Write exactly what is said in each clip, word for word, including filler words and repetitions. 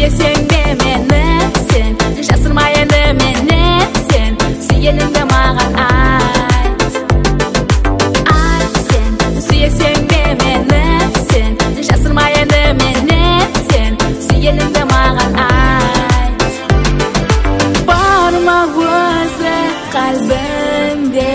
Сүйесең де мені сен, жасырма енді менен сен, сүйгеніңді маған айт. Айт сен, сүйесең де мені сен, жасырма енді менен сен, сүйгеніңді маған айт. Бар ма өзі қалбіңде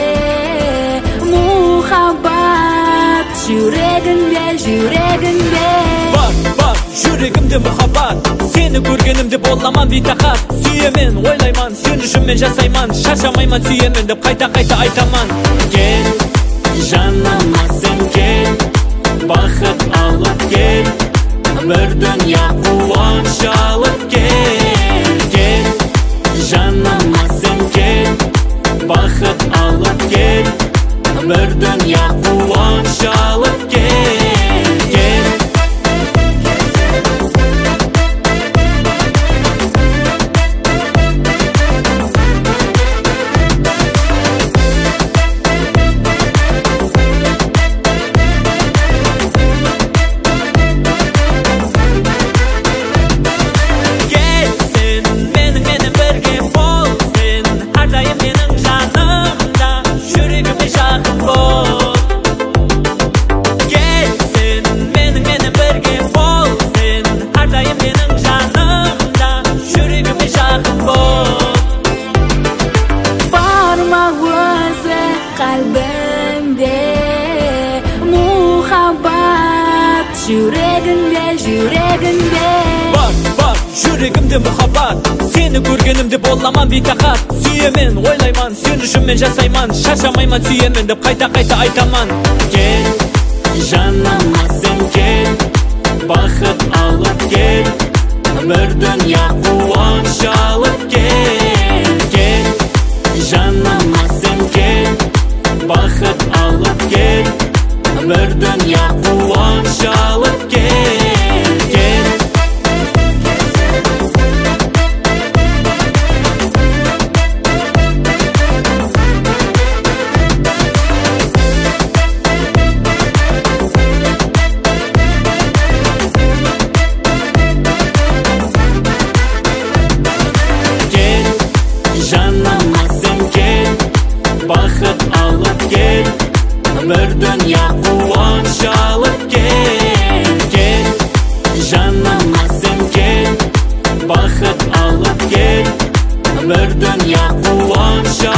мұхаббат, жүрегіңде, жүрегіңде. Бар, бар, жүрегімде мұхаббат, сені көргенімде боламан бейтақат. Сүйемен, ойлайман, сен үшін мен жасайман, шаршамайман, сүйемен деп қайта-қайта айтаман. Кел, жаныма сен кел, бақыт алып кел, бір дүния қуаныш алып кел. Кел, жаныма сен кел, бақыт алып кел, бір дүния қуаныш алып кел. Кел, qalbimde muhabbat, жүрегіңде, жүрегіңде. Бар, бар, жүрегімде мұхаббат, сені көргенімде боламан бейтақат. Сүйемен, ойлайман, сен үшін мен жасайман, шаршамайман, сүйемен деп қайта-қайта айтаман. Кел, жаныма сен кел, бақыт алып кел, бір дүния қуаныш алып кел. Кел, жаныма сен кел, бақыт алып кел, бір дүния қуаныш алып кел. Кел, жаныма сен кел, бақыт алып кел, бір дүния қуаныш алып кел. Кел, жаныма сен кел, бақыт алып кел, бір дүния қуаныш